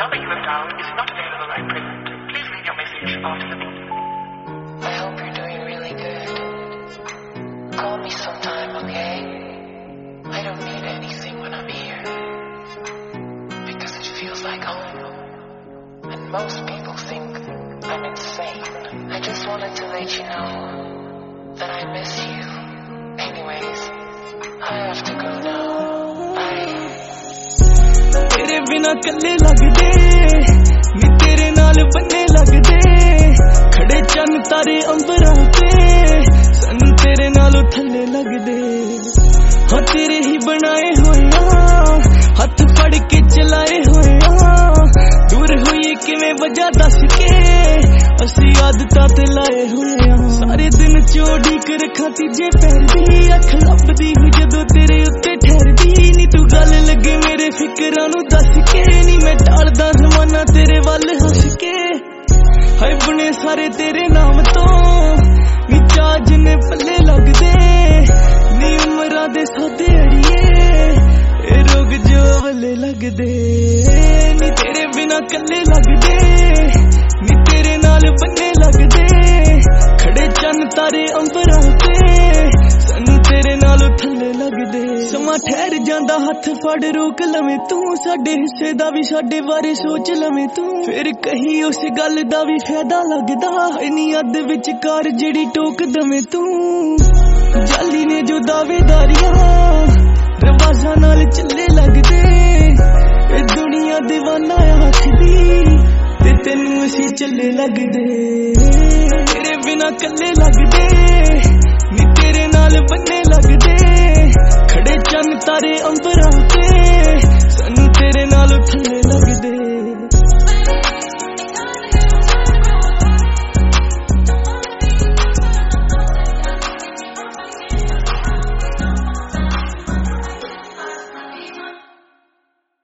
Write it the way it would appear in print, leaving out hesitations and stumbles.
number you have dialed is not available at present. Please leave your message after the beep. I hope you're doing really good. Call me sometime, okay? I don't need anything when I'm here, because it feels like home. And most people think I'm insane. I just wanted to let you know that I miss you. Anyways, I have to go now. Bye. तेरे बिना कल्ले लगदे नी तेरे नाल बन्ने लगदे खड़े चन्न तारे अंबरां ते सानू तेरे नालों थल्ले लगदे हाँ तेरे ही बनाए होया हथ फड़ के चलाए होया दूर होइए किवें वजह दस के असी आदतां ते लाए होया सारे दिन चोड़ी कर रखा तीजे पैर दी अख लभदी हो जदों तेरे उत्ते ठहरदी नी तू गल लगे मेरे फिकरां नू दस के नी मैं टालदा ज़माना तेरे वल हंस के हाय बने सारे तेरे नाम तो नी चाह जिन्ने पल्ले लगदे नी उमरां दे सौदे अड़िए ए रोग जो वल्ले लगदे नी तेरे बिना कल्ले लगदे नी तेरे नाल बन्ने लगदे खड़े चन्न तारे अंबरां ते सानू तेरे नालों थल्ले लगदे समा ठहर जांदा हथ फड़ रोक लवें तू साडे हिस्से दा भी साडे बारे सोच लवें तू फिर कही उस गल दा भी फायदा लगदा इन्नी अद विचकार जेड़ी टोक दवें तू जाली ने जो दावेदारियां रवाजां नाल चले लगदे ए दुनिया दीवाना आखदी ते तेनू असी चले लगदे तेरे बिना कल्ले लगदे नी तेरे नाल बन्ने लगदे खड़े चन्न तारे अंबरां ते